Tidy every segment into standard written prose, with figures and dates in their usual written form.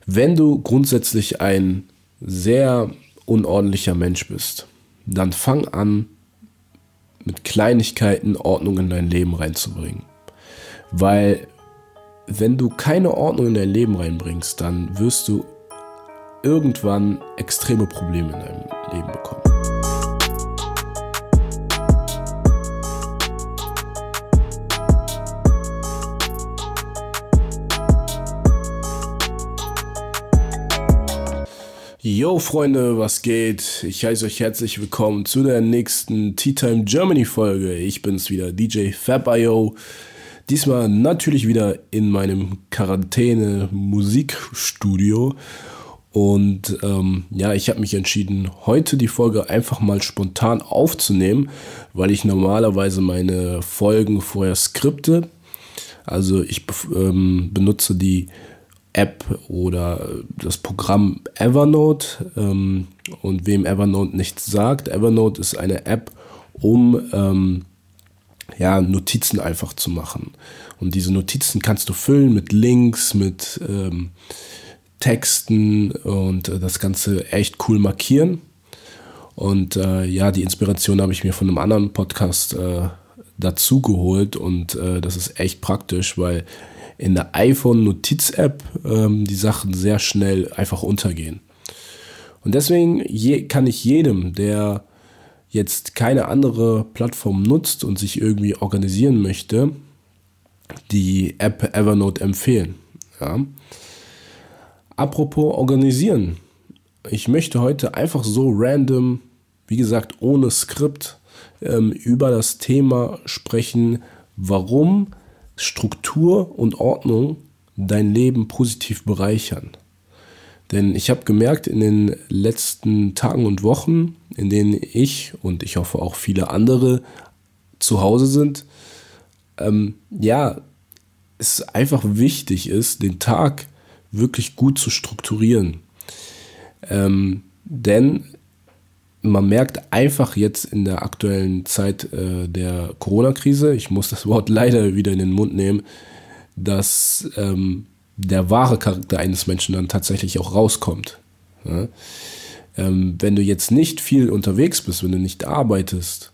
Wenn du grundsätzlich ein sehr unordentlicher Mensch bist, dann fang an, mit Kleinigkeiten Ordnung in dein Leben reinzubringen. Weil wenn du keine Ordnung in dein Leben reinbringst, dann wirst du irgendwann extreme Probleme in deinem Leben bekommen. Yo Freunde, was geht? Ich heiße euch herzlich willkommen zu der nächsten Tea Time Germany Folge. Ich bin's wieder, DJ Fab.io. Diesmal natürlich wieder in meinem Quarantäne-Musikstudio. Und ich habe mich entschieden, heute die Folge einfach mal spontan aufzunehmen, weil ich normalerweise meine Folgen vorher skripte. Also ich benutze die App oder das Programm Evernote, und wem Evernote nichts sagt, Evernote ist eine App, um Notizen einfach zu machen. Und diese Notizen kannst du füllen mit Links, mit Texten und das Ganze echt cool markieren. Und die Inspiration habe ich mir von einem anderen Podcast dazu geholt und das ist echt praktisch, weil in der iPhone-Notiz-App die Sachen sehr schnell einfach untergehen. Und deswegen kann ich jedem, der jetzt keine andere Plattform nutzt und sich irgendwie organisieren möchte, die App Evernote empfehlen. Ja. Apropos organisieren. Ich möchte heute einfach so random, wie gesagt, ohne Skript, über das Thema sprechen, warum Struktur und Ordnung dein Leben positiv bereichern. Denn ich habe gemerkt in den letzten Tagen und Wochen, in denen ich und ich hoffe auch viele andere zu Hause sind, es einfach wichtig ist, den Tag wirklich gut zu strukturieren. Denn man merkt einfach jetzt in der aktuellen Zeit der Corona-Krise, ich muss das Wort leider wieder in den Mund nehmen, dass der wahre Charakter eines Menschen dann tatsächlich auch rauskommt. Ja? Wenn du jetzt nicht viel unterwegs bist, wenn du nicht arbeitest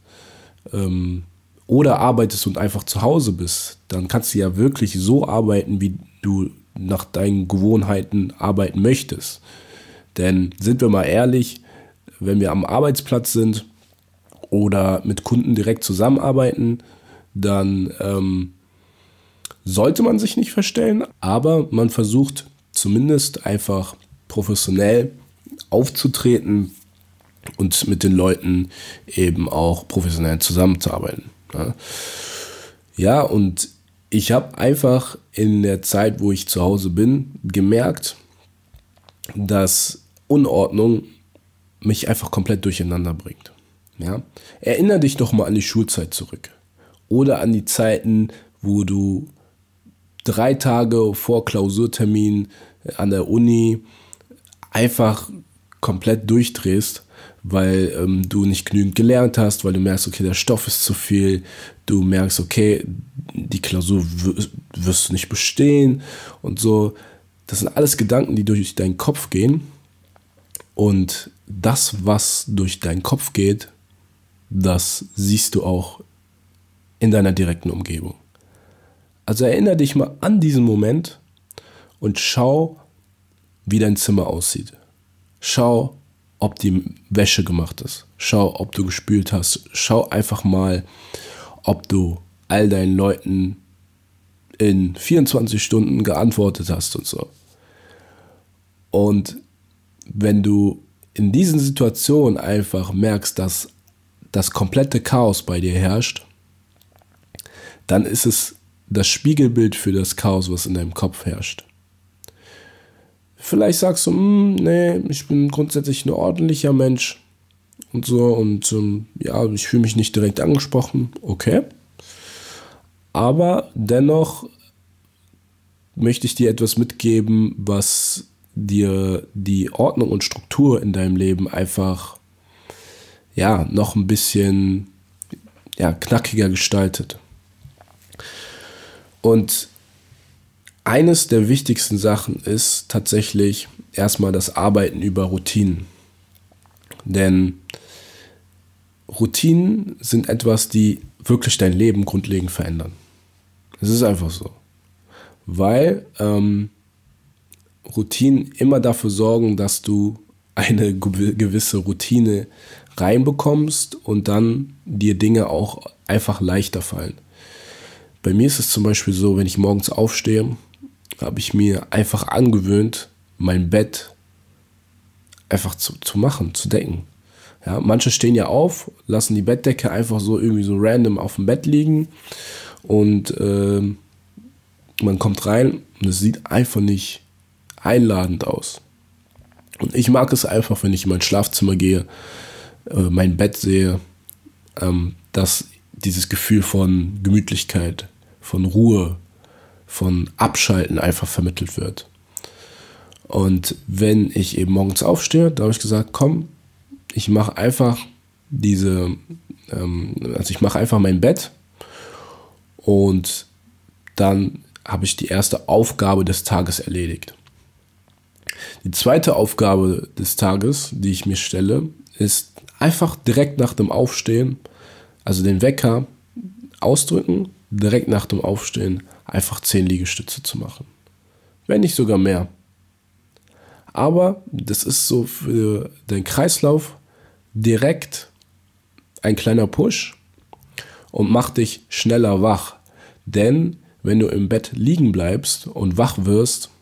oder arbeitest und einfach zu Hause bist, dann kannst du ja wirklich so arbeiten, wie du nach deinen Gewohnheiten arbeiten möchtest. Denn sind wir mal ehrlich, wenn wir am Arbeitsplatz sind oder mit Kunden direkt zusammenarbeiten, dann sollte man sich nicht verstellen, aber man versucht zumindest einfach professionell aufzutreten und mit den Leuten eben auch professionell zusammenzuarbeiten. Ja, und ich habe einfach in der Zeit, wo ich zu Hause bin, gemerkt, dass Unordnung mich einfach komplett durcheinander bringt. Ja? Erinnere dich doch mal an die Schulzeit zurück. Oder an die Zeiten, wo du 3 Tage vor Klausurtermin an der Uni einfach komplett durchdrehst, weil du nicht genügend gelernt hast, weil du merkst, okay, der Stoff ist zu viel, du merkst, okay, die Klausur wirst du nicht bestehen und so. Das sind alles Gedanken, die durch deinen Kopf gehen. Und das, was durch deinen Kopf geht, das siehst du auch in deiner direkten Umgebung. Also erinnere dich mal an diesen Moment und schau, wie dein Zimmer aussieht. Schau, ob die Wäsche gemacht ist. Schau, ob du gespült hast. Schau einfach mal, ob du all deinen Leuten in 24 Stunden geantwortet hast und so. Und wenn du in diesen Situationen einfach merkst, dass das komplette Chaos bei dir herrscht, dann ist es das Spiegelbild für das Chaos, was in deinem Kopf herrscht. Vielleicht sagst du, nee, ich bin grundsätzlich ein ordentlicher Mensch und so und ich fühle mich nicht direkt angesprochen, okay. Aber dennoch möchte ich dir etwas mitgeben, was dir die Ordnung und Struktur in deinem Leben einfach noch ein bisschen knackiger gestaltet. Und eines der wichtigsten Sachen ist tatsächlich erstmal das Arbeiten über Routinen. Denn Routinen sind etwas, die wirklich dein Leben grundlegend verändern. Es ist einfach so. Weil Routinen immer dafür sorgen, dass du eine gewisse Routine reinbekommst und dann dir Dinge auch einfach leichter fallen. Bei mir ist es zum Beispiel so, wenn ich morgens aufstehe, habe ich mir einfach angewöhnt, mein Bett einfach zu machen, zu decken. Ja, manche stehen ja auf, lassen die Bettdecke einfach so irgendwie so random auf dem Bett liegen und man kommt rein und es sieht einfach nicht einladend aus. Und ich mag es einfach, wenn ich in mein Schlafzimmer gehe, mein Bett sehe, dass dieses Gefühl von Gemütlichkeit, von Ruhe, von Abschalten einfach vermittelt wird. Und wenn ich eben morgens aufstehe, da habe ich gesagt, komm, ich mache einfach ich mache einfach mein Bett und dann habe ich die erste Aufgabe des Tages erledigt. Die zweite Aufgabe des Tages, die ich mir stelle, ist einfach direkt nach dem Aufstehen, also den Wecker ausdrücken, direkt nach dem Aufstehen einfach 10 Liegestütze zu machen. Wenn nicht sogar mehr. Aber das ist so für den Kreislauf direkt ein kleiner Push und macht dich schneller wach. Denn wenn du im Bett liegen bleibst und wach wirst,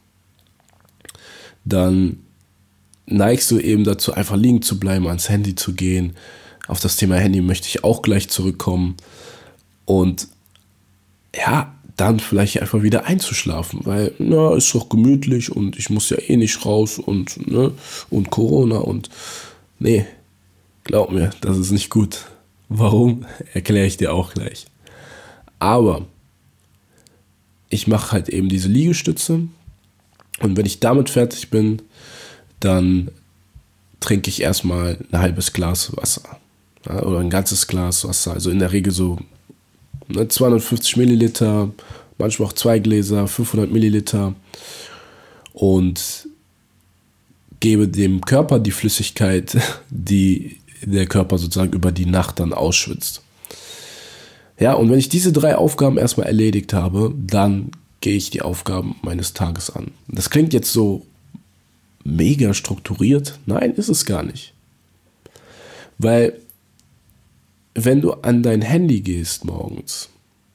dann neigst du eben dazu, einfach liegen zu bleiben, ans Handy zu gehen. Auf das Thema Handy möchte ich auch gleich zurückkommen. Und ja, dann vielleicht einfach wieder einzuschlafen, weil, na, ist doch gemütlich und ich muss ja eh nicht raus und Corona und nee, glaub mir, das ist nicht gut. Warum? Erkläre ich dir auch gleich. Aber ich mache halt eben diese Liegestütze und wenn ich damit fertig bin, dann trinke ich erstmal ein halbes Glas Wasser, ja, oder ein ganzes Glas Wasser, also in der Regel so 250 Milliliter, manchmal auch 2 Gläser, 500 Milliliter und gebe dem Körper die Flüssigkeit, die der Körper sozusagen über die Nacht dann ausschwitzt. Ja, und wenn ich diese 3 Aufgaben erstmal erledigt habe, dann gehe ich die Aufgaben meines Tages an. Das klingt jetzt so mega strukturiert. Nein, ist es gar nicht. Weil wenn du an dein Handy gehst morgens,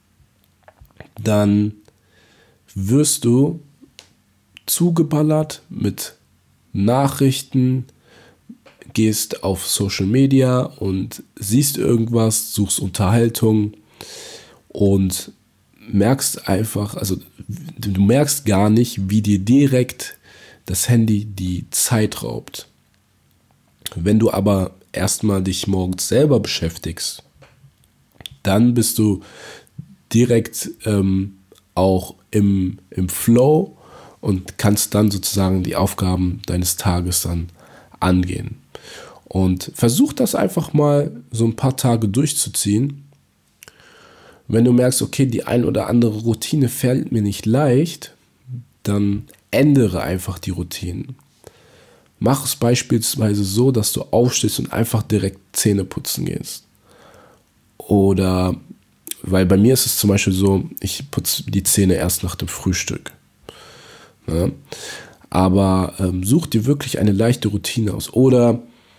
dann wirst du zugeballert mit Nachrichten, gehst auf Social Media und siehst irgendwas, suchst Unterhaltung und merkst einfach, also du merkst gar nicht, wie dir direkt das Handy die Zeit raubt. Wenn du aber erstmal dich morgens selber beschäftigst, dann bist du direkt auch im Flow und kannst dann sozusagen die Aufgaben deines Tages dann angehen. Und versuch das einfach mal so ein paar Tage durchzuziehen. Wenn du merkst, okay, die ein oder andere Routine fällt mir nicht leicht, dann ändere einfach die Routinen. Mach es beispielsweise so, dass du aufstehst und einfach direkt Zähne putzen gehst. Oder, weil bei mir ist es zum Beispiel so, ich putze die Zähne erst nach dem Frühstück. Ja? Aber such dir wirklich eine leichte Routine aus. Oder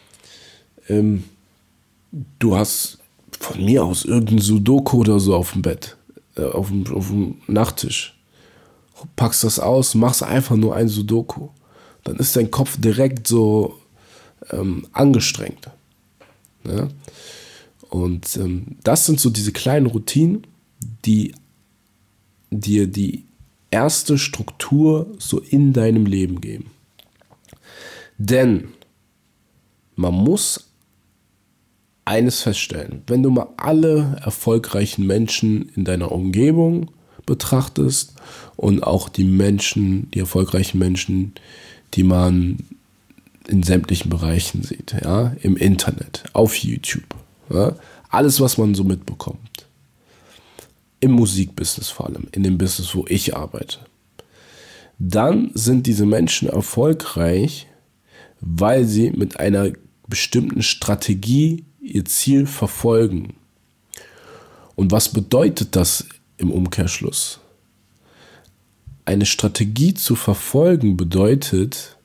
du hast von mir aus irgendein Sudoku oder so auf dem Bett, auf dem Nachttisch. Packst das aus, machst einfach nur ein Sudoku. Dann ist dein Kopf direkt so angestrengt. Ja? Und das sind so diese kleinen Routinen, die dir die erste Struktur so in deinem Leben geben. Denn man muss eines feststellen, wenn du mal alle erfolgreichen Menschen in deiner Umgebung betrachtest und auch die erfolgreichen Menschen, die man in sämtlichen Bereichen sieht, ja, im Internet, auf YouTube, ja, alles, was man so mitbekommt, im Musikbusiness vor allem, in dem Business, wo ich arbeite, dann sind diese Menschen erfolgreich, weil sie mit einer bestimmten Strategie ihr Ziel verfolgen. Und was bedeutet das im Umkehrschluss? Eine Strategie zu verfolgen bedeutet,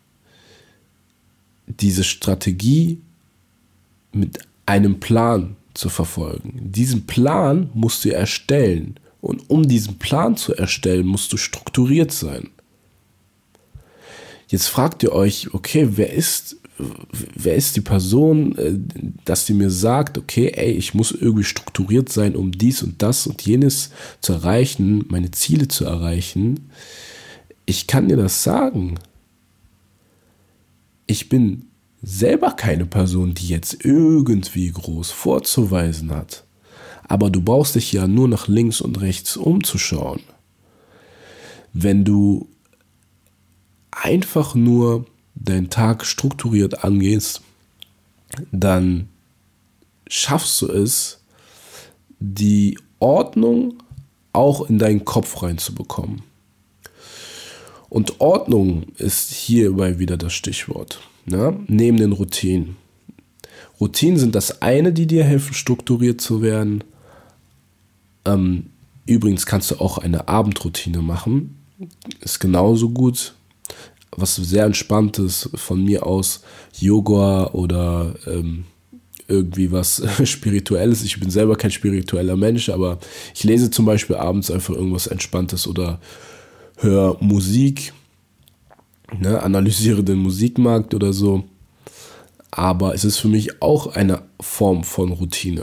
diese Strategie mit einem Plan zu verfolgen. Diesen Plan musst du erstellen. Und um diesen Plan zu erstellen, musst du strukturiert sein. Jetzt fragt ihr euch, okay, wer ist die Person, dass die mir sagt, okay, ey, ich muss irgendwie strukturiert sein, um dies und das und jenes zu erreichen, meine Ziele zu erreichen. Ich kann dir das sagen. Ich bin selber keine Person, die jetzt irgendwie groß vorzuweisen hat. Aber du brauchst dich ja nur nach links und rechts umzuschauen. Wenn du einfach nur deinen Tag strukturiert angehst, dann schaffst du es, die Ordnung auch in deinen Kopf reinzubekommen. Und Ordnung ist hierbei wieder das Stichwort, ne? Neben den Routinen. Routinen sind das eine, die dir helfen, strukturiert zu werden. Übrigens kannst du auch eine Abendroutine machen. Ist genauso gut. Was sehr entspanntes von mir aus, Yoga oder irgendwie was Spirituelles. Ich bin selber kein spiritueller Mensch, aber ich lese zum Beispiel abends einfach irgendwas Entspanntes oder höre Musik, ne, analysiere den Musikmarkt oder so. Aber es ist für mich auch eine Form von Routine.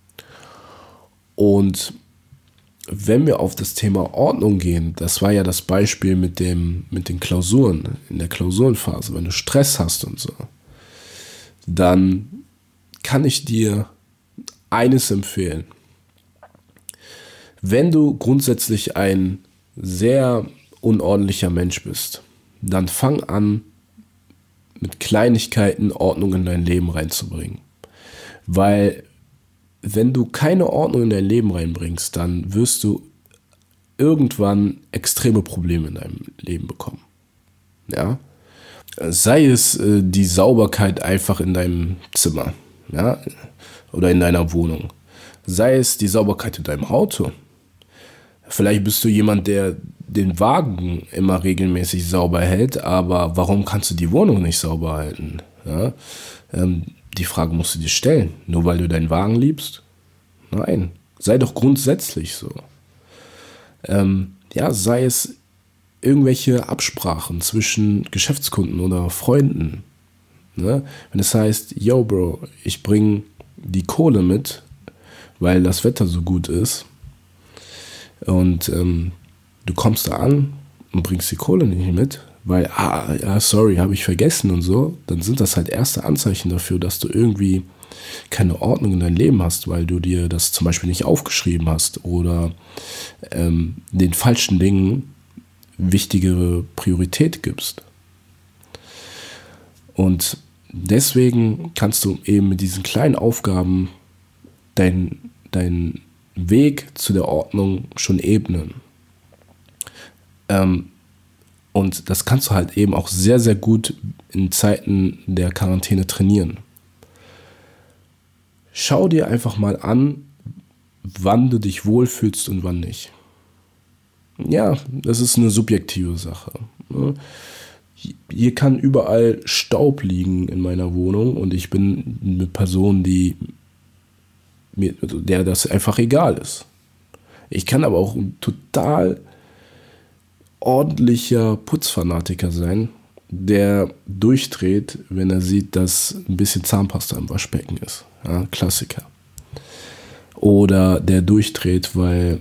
Und wenn wir auf das Thema Ordnung gehen, das war ja das Beispiel mit den Klausuren, in der Klausurenphase, wenn du Stress hast und so, dann kann ich dir eines empfehlen. Wenn du grundsätzlich ein sehr unordentlicher Mensch bist, dann fang an, mit Kleinigkeiten Ordnung in dein Leben reinzubringen. Weil wenn du keine Ordnung in dein Leben reinbringst, dann wirst du irgendwann extreme Probleme in deinem Leben bekommen. Ja? Sei es die Sauberkeit einfach in deinem Zimmer, ja? Oder in deiner Wohnung. Sei es die Sauberkeit in deinem Auto. Vielleicht bist du jemand, der den Wagen immer regelmäßig sauber hält, aber warum kannst du die Wohnung nicht sauber halten? Ja? Die Frage musst du dir stellen. Nur weil du deinen Wagen liebst? Nein. Sei doch grundsätzlich so. Sei es irgendwelche Absprachen zwischen Geschäftskunden oder Freunden. Ne? Wenn es heißt, yo Bro, ich bring die Kohle mit, weil das Wetter so gut ist und du kommst da an und bringst die Kohle nicht mit, weil, sorry, habe ich vergessen und so, dann sind das halt erste Anzeichen dafür, dass du irgendwie keine Ordnung in dein Leben hast, weil du dir das zum Beispiel nicht aufgeschrieben hast oder den falschen Dingen wichtigere Priorität gibst. Und deswegen kannst du eben mit diesen kleinen Aufgaben deinen Weg zu der Ordnung schon ebnen. Und das kannst du halt eben auch sehr, sehr gut in Zeiten der Quarantäne trainieren. Schau dir einfach mal an, wann du dich wohlfühlst und wann nicht. Ja, das ist eine subjektive Sache. Hier kann überall Staub liegen in meiner Wohnung und ich bin eine Person, der das einfach egal ist. Ich kann aber auch ein total ordentlicher Putzfanatiker sein, der durchdreht, wenn er sieht, dass ein bisschen Zahnpasta im Waschbecken ist. Ja, Klassiker. Oder der durchdreht, weil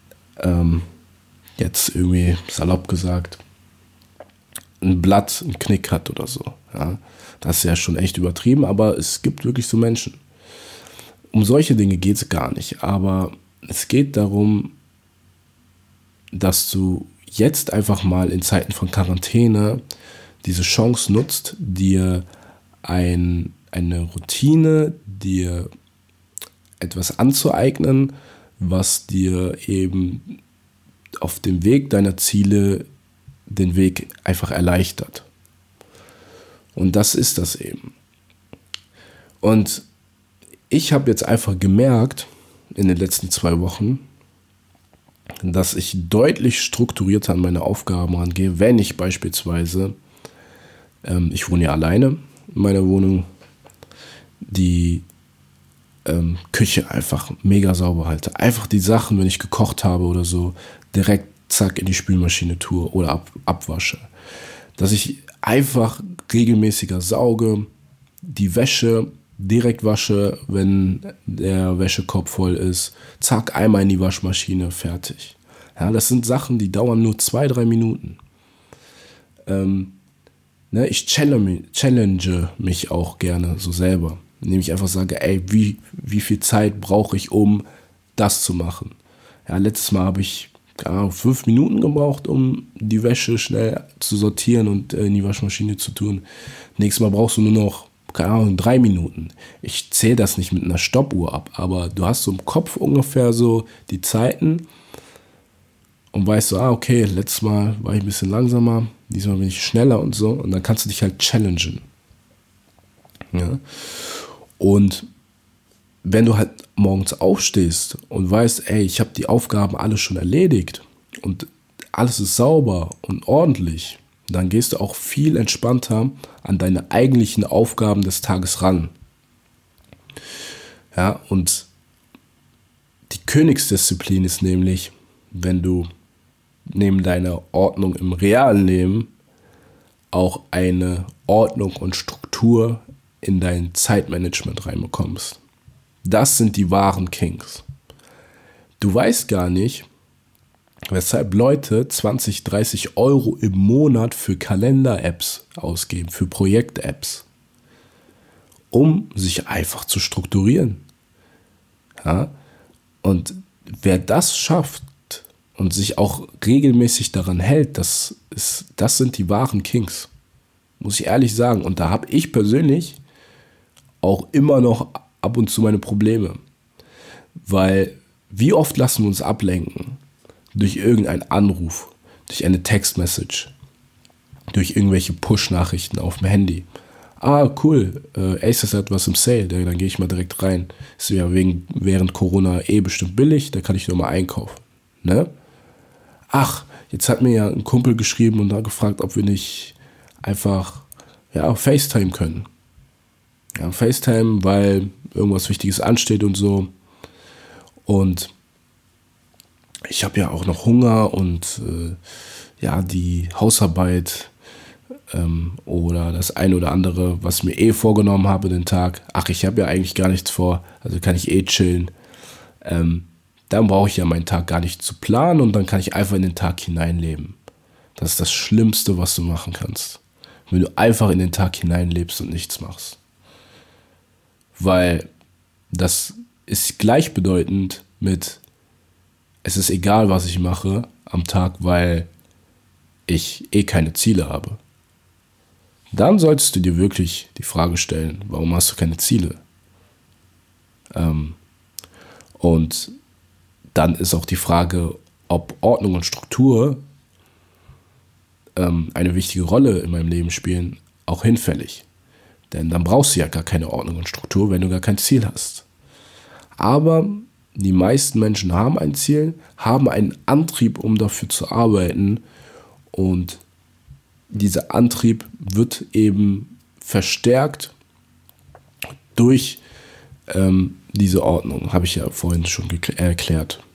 jetzt irgendwie salopp gesagt ein Blatt einen Knick hat oder so. Ja, das ist ja schon echt übertrieben, aber es gibt wirklich so Menschen. Um solche Dinge geht es gar nicht, aber es geht darum, dass du jetzt einfach mal in Zeiten von Quarantäne diese Chance nutzt, dir eine Routine, dir etwas anzueignen, was dir eben auf dem Weg deiner Ziele den Weg einfach erleichtert. Und das ist das eben. Und ich habe jetzt einfach gemerkt in den letzten 2 Wochen, dass ich deutlich strukturierter an meine Aufgaben rangehe, wenn ich beispielsweise, ich wohne ja alleine in meiner Wohnung, die Küche einfach mega sauber halte. Einfach die Sachen, wenn ich gekocht habe oder so, direkt zack in die Spülmaschine tue oder abwasche. Dass ich einfach regelmäßiger sauge, die Wäsche direkt wasche, wenn der Wäschekorb voll ist, zack, einmal in die Waschmaschine, fertig. Ja, das sind Sachen, die dauern nur 2-3 Minuten. Ich challenge mich auch gerne so selber, indem ich einfach sage, ey, wie viel Zeit brauche ich, um das zu machen? Ja, letztes Mal habe ich 5 Minuten gebraucht, um die Wäsche schnell zu sortieren und in die Waschmaschine zu tun. Nächstes Mal brauchst du nur noch 3 Minuten. Ich zähle das nicht mit einer Stoppuhr ab, aber du hast so im Kopf ungefähr so die Zeiten und weißt so, okay, letztes Mal war ich ein bisschen langsamer, diesmal bin ich schneller und so, und dann kannst du dich halt challengen. Ja? Und wenn du halt morgens aufstehst und weißt, ey, ich habe die Aufgaben alle schon erledigt und alles ist sauber und ordentlich, dann gehst du auch viel entspannter an deine eigentlichen Aufgaben des Tages ran. Ja, und die Königsdisziplin ist nämlich, wenn du neben deiner Ordnung im realen Leben auch eine Ordnung und Struktur in dein Zeitmanagement reinbekommst. Das sind die wahren Kings. Du weißt gar nicht, weshalb Leute 20, 30 Euro im Monat für Kalender-Apps ausgeben, für Projekt-Apps, um sich einfach zu strukturieren. Ja? Und wer das schafft und sich auch regelmäßig daran hält, das sind die wahren Kings. Muss ich ehrlich sagen. Und da habe ich persönlich auch immer noch ab und zu meine Probleme. Weil wie oft lassen wir uns ablenken? Durch irgendeinen Anruf, durch eine Textmessage, durch irgendwelche Push-Nachrichten auf dem Handy. Cool, Asus hat was im Sale, dann gehe ich mal direkt rein. Ist ja während Corona bestimmt billig, da kann ich nur mal einkaufen. Ne? Jetzt hat mir ja ein Kumpel geschrieben und da gefragt, ob wir nicht einfach FaceTime können. Ja, FaceTime, weil irgendwas Wichtiges ansteht und so. Und ich habe ja auch noch Hunger und die Hausarbeit oder das eine oder andere, was mir vorgenommen habe den Tag. Ich habe ja eigentlich gar nichts vor, also kann ich chillen. Dann brauche ich ja meinen Tag gar nicht zu planen und dann kann ich einfach in den Tag hineinleben. Das ist das Schlimmste, was du machen kannst. Wenn du einfach in den Tag hineinlebst und nichts machst. Weil das ist gleichbedeutend mit, es ist egal, was ich mache am Tag, weil ich keine Ziele habe. Dann solltest du dir wirklich die Frage stellen, warum hast du keine Ziele? Und dann ist auch die Frage, ob Ordnung und Struktur eine wichtige Rolle in meinem Leben spielen, auch hinfällig. Denn dann brauchst du ja gar keine Ordnung und Struktur, wenn du gar kein Ziel hast. Aber die meisten Menschen haben ein Ziel, haben einen Antrieb, um dafür zu arbeiten. Und dieser Antrieb wird eben verstärkt durch diese Ordnung, habe ich ja vorhin schon erklärt.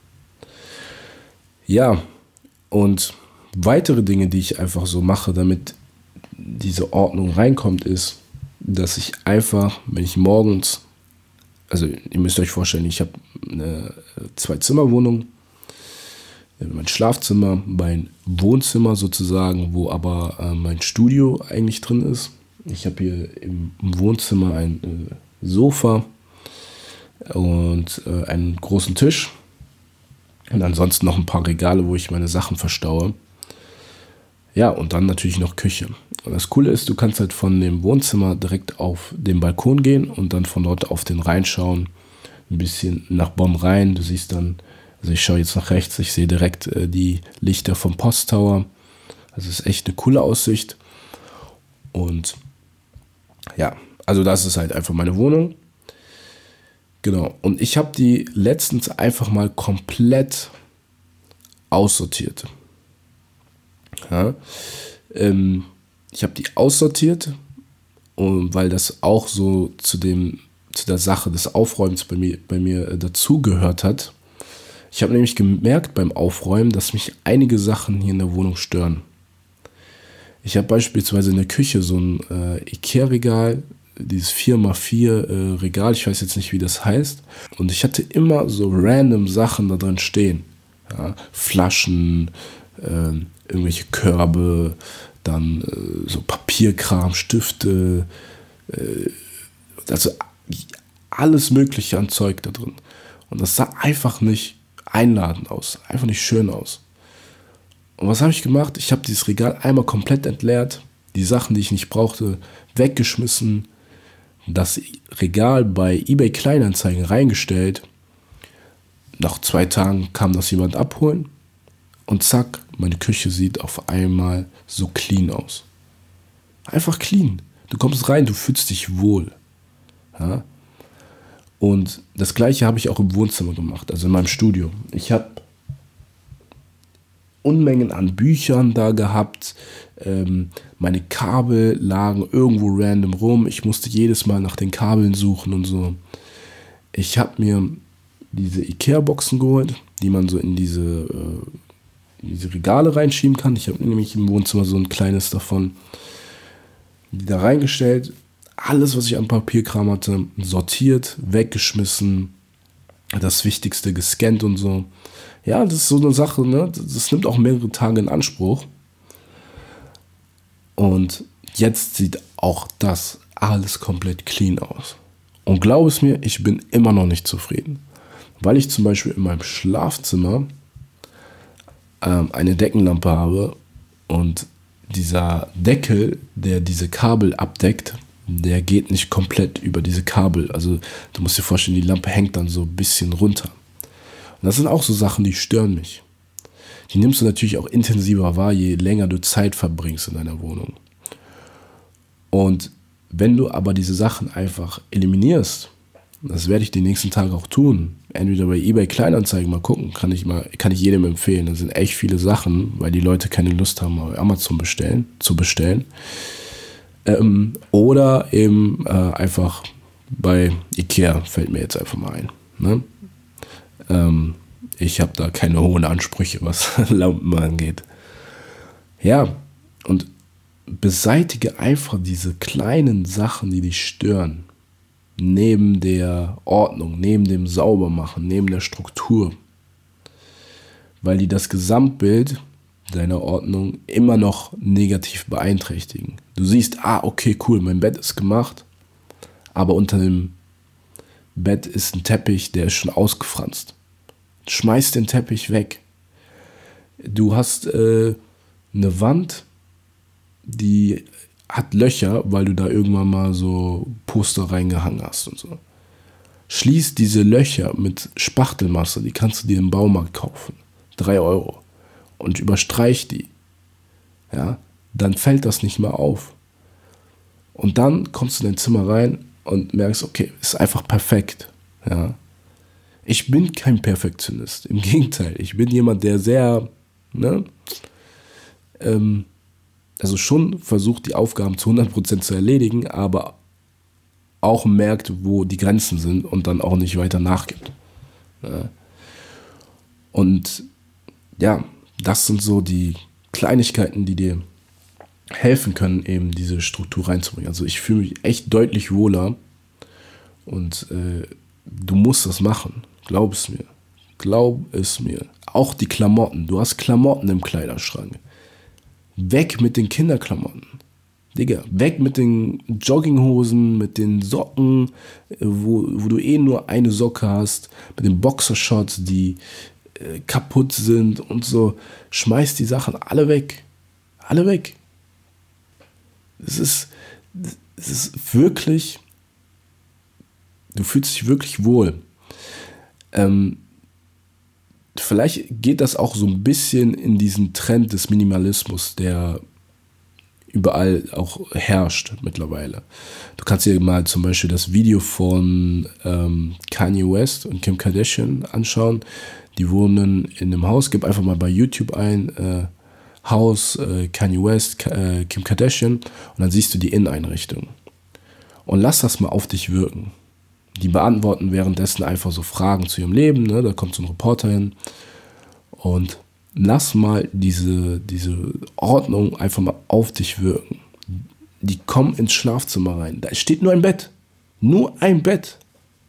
Ja, und weitere Dinge, die ich einfach so mache, damit diese Ordnung reinkommt, ist, dass ich einfach, wenn ich morgens, also ihr müsst euch vorstellen, ich habe eine 2-Zimmer-Wohnung, mein Schlafzimmer, mein Wohnzimmer sozusagen, wo aber mein Studio eigentlich drin ist. Ich habe hier im Wohnzimmer ein Sofa und einen großen Tisch und ansonsten noch ein paar Regale, wo ich meine Sachen verstaue. Ja, und dann natürlich noch Küche. Und das Coole ist, du kannst halt von dem Wohnzimmer direkt auf den Balkon gehen und dann von dort auf den Rhein schauen, ein bisschen nach Bonn rein. Du siehst dann, also ich schaue jetzt nach rechts, ich sehe direkt die Lichter vom Posttower Also es ist echt eine coole Aussicht. Und ja, also das ist halt einfach meine Wohnung. Genau. Und ich habe die letztens einfach mal komplett aussortiert. Ja? Ich habe die aussortiert, und weil das auch so zu der Sache des Aufräumens bei mir dazu gehört hat. Ich habe nämlich gemerkt beim Aufräumen, dass mich einige Sachen hier in der Wohnung stören. Ich habe beispielsweise in der Küche so ein Ikea-Regal, dieses 4x4 Regal, ich weiß jetzt nicht, wie das heißt. Und ich hatte immer so random Sachen da drin stehen. Ja, Flaschen, irgendwelche Körbe, dann so Papierkram, Stifte, also alles Mögliche an Zeug da drin. Und das sah einfach nicht einladend aus, einfach nicht schön aus. Und was habe ich gemacht? Ich habe dieses Regal einmal komplett entleert, die Sachen, die ich nicht brauchte, weggeschmissen, das Regal bei eBay Kleinanzeigen reingestellt. Nach 2 Tagen kam das jemand abholen und zack, meine Küche sieht auf einmal so clean aus. Einfach clean. Du kommst rein, du fühlst dich wohl. Ja? Und das Gleiche habe ich auch im Wohnzimmer gemacht, also in meinem Studio. Ich habe Unmengen an Büchern da gehabt. Meine Kabel lagen irgendwo random rum. Ich musste jedes Mal nach den Kabeln suchen und so. Ich habe mir diese Ikea-Boxen geholt, die man so in diese Regale reinschieben kann. Ich habe nämlich im Wohnzimmer so ein kleines davon. Die da reingestellt. Alles, was ich an Papierkram hatte, sortiert, weggeschmissen. Das Wichtigste gescannt und so. Ja, das ist so eine Sache, ne? Das nimmt auch mehrere Tage in Anspruch. Und jetzt sieht auch das alles komplett clean aus. Und glaub es mir, ich bin immer noch nicht zufrieden. Weil ich zum Beispiel in meinem Schlafzimmer eine Deckenlampe habe und dieser Deckel, der diese Kabel abdeckt, der geht nicht komplett über diese Kabel. Also du musst dir vorstellen, die Lampe hängt dann so ein bisschen runter. Und das sind auch so Sachen, die stören mich. Die nimmst du natürlich auch intensiver wahr, je länger du Zeit verbringst in deiner Wohnung. Und wenn du aber diese Sachen einfach eliminierst, das werde ich die nächsten Tage auch tun, entweder bei eBay Kleinanzeigen mal gucken, kann ich jedem empfehlen. Da sind echt viele Sachen, weil die Leute keine Lust haben, auf Amazon zu bestellen. Oder eben einfach bei Ikea, fällt mir jetzt einfach mal ein. Ne? Ich habe da keine hohen Ansprüche, was Lampen angeht. Ja, und beseitige einfach diese kleinen Sachen, die dich stören. Neben der Ordnung, neben dem Saubermachen, neben der Struktur. Weil die das Gesamtbild deiner Ordnung immer noch negativ beeinträchtigen. Du siehst, okay, cool, mein Bett ist gemacht, aber unter dem Bett ist ein Teppich, der ist schon ausgefranst. Schmeiß den Teppich weg. Du hast eine Wand, die hat Löcher, weil du da irgendwann mal so Poster reingehangen hast und so. Schließ diese Löcher mit Spachtelmasse, die kannst du dir im Baumarkt kaufen. 3 Euro. Und überstreich die. Ja, dann fällt das nicht mehr auf. Und dann kommst du in dein Zimmer rein und merkst, okay, ist einfach perfekt. Ja. Ich bin kein Perfektionist. Im Gegenteil, ich bin jemand, der sehr, also schon versucht, die Aufgaben zu 100% zu erledigen, aber auch merkt, wo die Grenzen sind und dann auch nicht weiter nachgibt. Ja. Und ja, das sind so die Kleinigkeiten, die dir helfen können, eben diese Struktur reinzubringen. Also ich fühle mich echt deutlich wohler und du musst das machen. Glaub es mir. Glaub es mir. Auch die Klamotten. Du hast Klamotten im Kleiderschrank. Weg mit den Kinderklamotten. Digga, weg mit den Jogginghosen, mit den Socken, wo du nur eine Socke hast, mit den Boxershorts, die kaputt sind und so. Schmeiß die Sachen alle weg. Alle weg. Es ist wirklich, du fühlst dich wirklich wohl. vielleicht geht das auch so ein bisschen in diesen Trend des Minimalismus, der überall auch herrscht mittlerweile. Du kannst dir mal zum Beispiel das Video von Kanye West und Kim Kardashian anschauen. Die wohnen in einem Haus. Gib einfach mal bei YouTube ein, Haus, Kanye West, Kim Kardashian, und dann siehst du die Inneneinrichtung. Und lass das mal auf dich wirken. Die beantworten währenddessen einfach so Fragen zu ihrem Leben. Ne? Da kommt so ein Reporter hin. Und lass mal diese Ordnung einfach mal auf dich wirken. Die kommen ins Schlafzimmer rein. Da steht nur ein Bett. Nur ein Bett.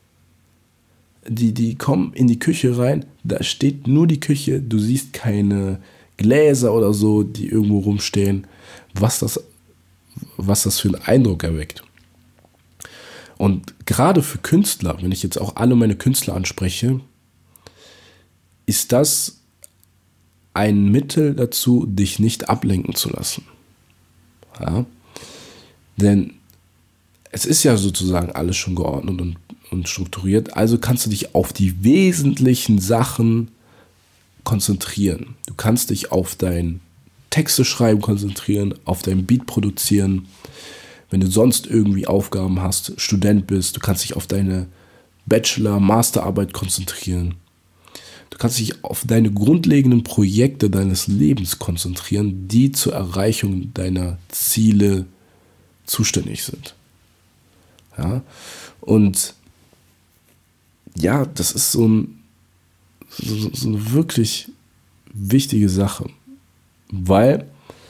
Die kommen in die Küche rein. Da steht nur die Küche. Du siehst keine Gläser oder so, die irgendwo rumstehen. Was das für einen Eindruck erweckt. Und gerade für Künstler, wenn ich jetzt auch alle meine Künstler anspreche, ist das ein Mittel dazu, dich nicht ablenken zu lassen. Ja? Denn es ist ja sozusagen alles schon geordnet und strukturiert, also kannst du dich auf die wesentlichen Sachen konzentrieren. Du kannst dich auf dein Texte schreiben konzentrieren, auf dein Beat produzieren. Wenn du sonst irgendwie Aufgaben hast, Student bist, du kannst dich auf deine Bachelor-Masterarbeit konzentrieren. Du kannst dich auf deine grundlegenden Projekte deines Lebens konzentrieren, die zur Erreichung deiner Ziele zuständig sind. Ja? Und ja, das ist so eine wirklich wichtige Sache, weil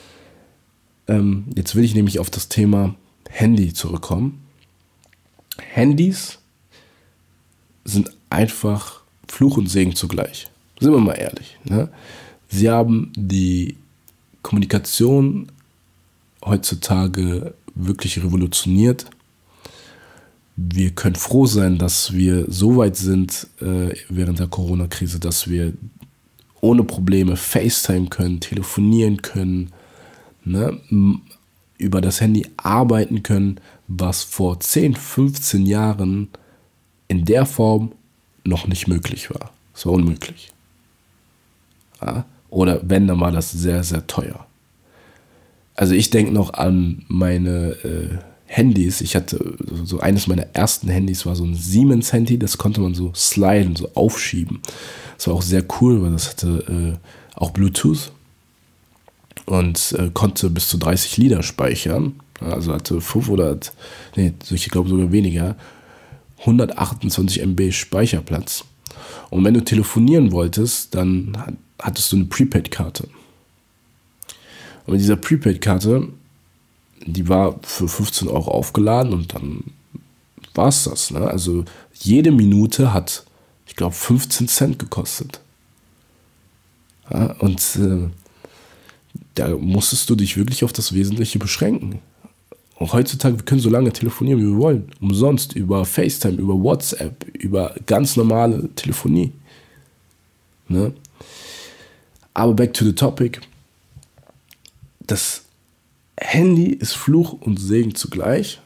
jetzt will ich nämlich auf das Thema Handy zurückkommen. Handys sind einfach Fluch und Segen zugleich. Sind wir mal ehrlich. Ne? Sie haben die Kommunikation heutzutage wirklich revolutioniert. Wir können froh sein, dass wir so weit sind während der Corona-Krise, dass wir ohne Probleme FaceTime können, telefonieren können, ne? Über das Handy arbeiten können, was vor 10, 15 Jahren in der Form noch nicht möglich war. Es war unmöglich. Ja? Oder wenn, dann war das sehr, sehr teuer. Also ich denke noch an meine Handys. Ich hatte so eines meiner ersten Handys, war so ein Siemens-Handy, das konnte man so sliden, so aufschieben. Das war auch sehr cool, weil das hatte auch Bluetooth und konnte bis zu 30 Lieder speichern. Also hatte 500, ich glaube sogar weniger, 128 MB Speicherplatz. Und wenn du telefonieren wolltest, dann hattest du eine Prepaid-Karte. Und mit dieser Prepaid-Karte, die war für 15 € aufgeladen und dann war es das. Ne? Also jede Minute hat, ich glaube, 15 Cent gekostet. Ja, und da musstest du dich wirklich auf das Wesentliche beschränken. Und heutzutage, wir können so lange telefonieren, wie wir wollen. Umsonst, über FaceTime, über WhatsApp, über ganz normale Telefonie. Ne? Aber back to the topic. Das Handy ist Fluch und Segen zugleich.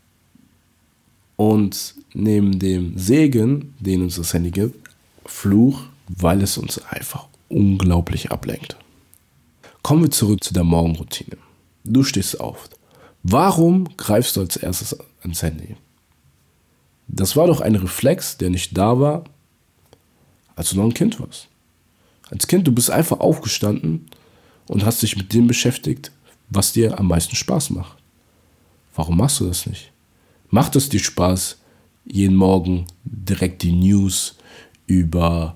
Und neben dem Segen, den uns das Handy gibt, Fluch, weil es uns einfach unglaublich ablenkt. Kommen wir zurück zu der Morgenroutine. Du stehst auf. Warum greifst du als erstes ans Handy? Das war doch ein Reflex, der nicht da war, als du noch ein Kind warst. Als Kind, du bist einfach aufgestanden und hast dich mit dem beschäftigt, was dir am meisten Spaß macht. Warum machst du das nicht? Macht es dir Spaß, jeden Morgen direkt die News über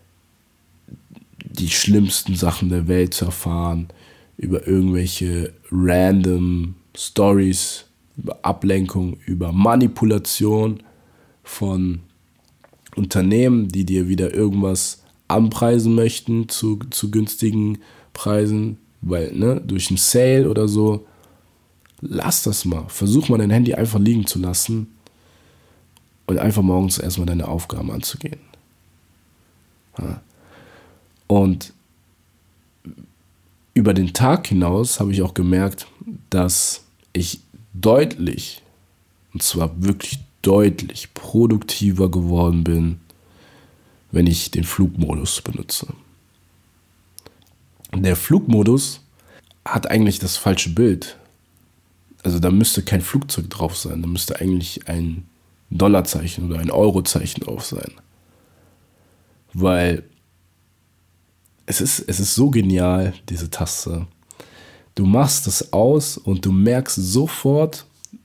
die schlimmsten Sachen der Welt zu erfahren, über irgendwelche random Stories, über Ablenkung, über Manipulation von Unternehmen, die dir wieder irgendwas anpreisen möchten zu günstigen Preisen, weil durch einen Sale oder so. Lass das mal. Versuch mal dein Handy einfach liegen zu lassen und einfach morgens erstmal deine Aufgaben anzugehen. Ja. Und über den Tag hinaus habe ich auch gemerkt, dass ich deutlich, und zwar wirklich deutlich produktiver geworden bin, wenn ich den Flugmodus benutze. Der Flugmodus hat eigentlich das falsche Bild. Also da müsste kein Flugzeug drauf sein, da müsste eigentlich ein Dollarzeichen oder ein Eurozeichen drauf sein. Weil es ist so genial, diese Taste. Du machst es aus und du merkst sofort,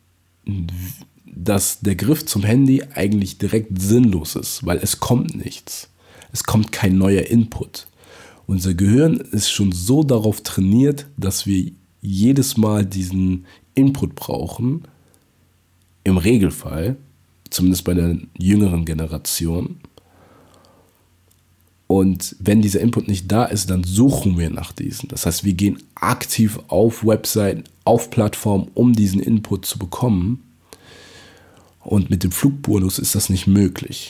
dass der Griff zum Handy eigentlich direkt sinnlos ist, weil es kommt nichts. Es kommt kein neuer Input. Unser Gehirn ist schon so darauf trainiert, dass wir jedes Mal diesen Input brauchen, im Regelfall, zumindest bei der jüngeren Generation. Und wenn dieser Input nicht da ist, dann suchen wir nach diesen. Das heißt, wir gehen aktiv auf Webseiten, auf Plattformen, um diesen Input zu bekommen. Und mit dem Flugmodus ist das nicht möglich.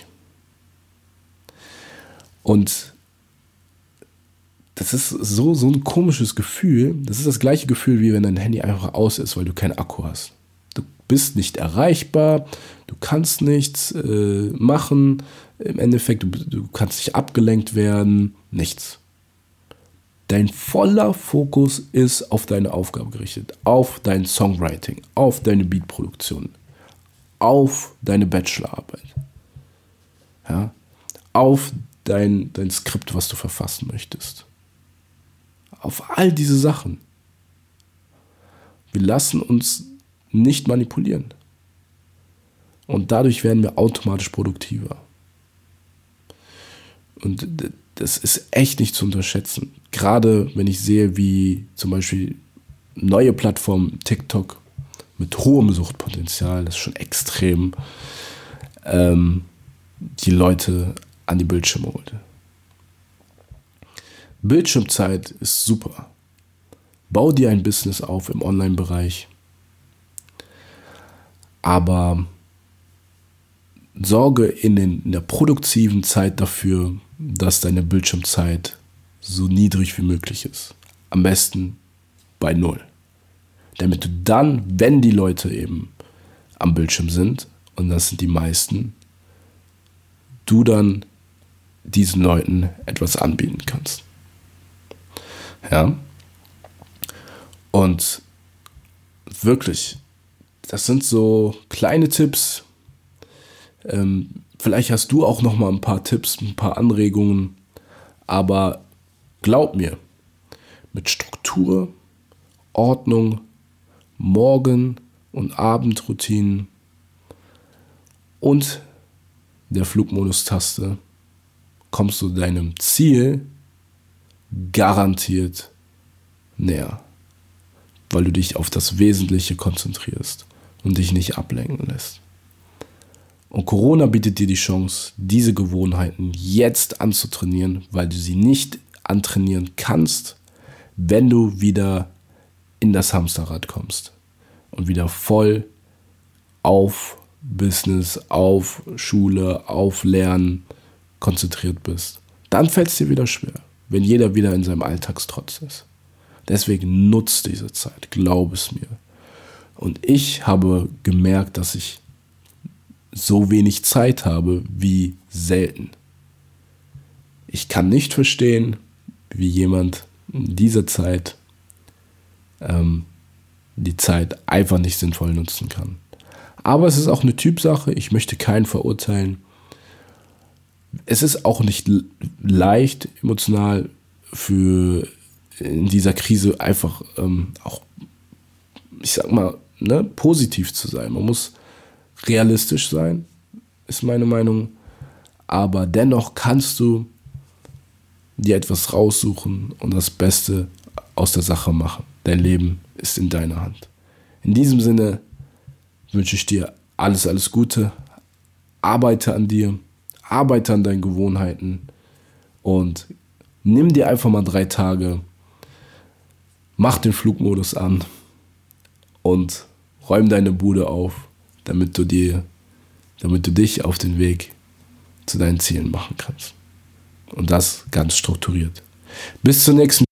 Und das ist so ein komisches Gefühl. Das ist das gleiche Gefühl, wie wenn dein Handy einfach aus ist, weil du keinen Akku hast. Du bist nicht erreichbar, du kannst nichts machen. Im Endeffekt, du kannst nicht abgelenkt werden, nichts. Dein voller Fokus ist auf deine Aufgabe gerichtet, auf dein Songwriting, auf deine Beatproduktion, auf deine Bachelorarbeit, ja, auf dein Skript, was du verfassen möchtest. Auf all diese Sachen. Wir lassen uns nicht manipulieren. Und dadurch werden wir automatisch produktiver. Und das ist echt nicht zu unterschätzen. Gerade wenn ich sehe, wie zum Beispiel neue Plattformen, TikTok, mit hohem Suchtpotenzial, das ist schon extrem, die Leute an die Bildschirme holt. Bildschirmzeit ist super. Bau dir ein Business auf im Online-Bereich. Aber sorge in der produktiven Zeit dafür, dass deine Bildschirmzeit so niedrig wie möglich ist. Am besten bei 0. Damit du dann, wenn die Leute eben am Bildschirm sind, und das sind die meisten, du dann diesen Leuten etwas anbieten kannst. Ja. Und wirklich, das sind so kleine Tipps. Vielleicht hast du auch noch mal ein paar Tipps, ein paar Anregungen. Aber glaub mir, mit Struktur, Ordnung, Morgen- und Abendroutinen und der Flugmodus-Taste kommst du deinem Ziel garantiert näher, weil du dich auf das Wesentliche konzentrierst und dich nicht ablenken lässt. Und Corona bietet dir die Chance, diese Gewohnheiten jetzt anzutrainieren, weil du sie nicht antrainieren kannst, wenn du wieder in das Hamsterrad kommst und wieder voll auf Business, auf Schule, auf Lernen konzentriert bist. Dann fällt es dir wieder schwer, wenn jeder wieder in seinem Alltagstrotz ist. Deswegen nutzt diese Zeit, glaub es mir. Und ich habe gemerkt, dass ich so wenig Zeit habe wie selten. Ich kann nicht verstehen, wie jemand in dieser Zeit die Zeit einfach nicht sinnvoll nutzen kann. Aber es ist auch eine Typsache, ich möchte keinen verurteilen. Es ist auch nicht leicht emotional für in dieser Krise einfach auch, ich sag mal, positiv zu sein. Man muss realistisch sein, ist meine Meinung. Aber dennoch kannst du dir etwas raussuchen und das Beste aus der Sache machen. Dein Leben ist in deiner Hand. In diesem Sinne wünsche ich dir alles Gute. Arbeite an dir, arbeite an deinen Gewohnheiten und nimm dir einfach mal 3 Tage, mach den Flugmodus an und räum deine Bude auf, damit du dich auf den Weg zu deinen Zielen machen kannst. Und das ganz strukturiert. Bis zur nächsten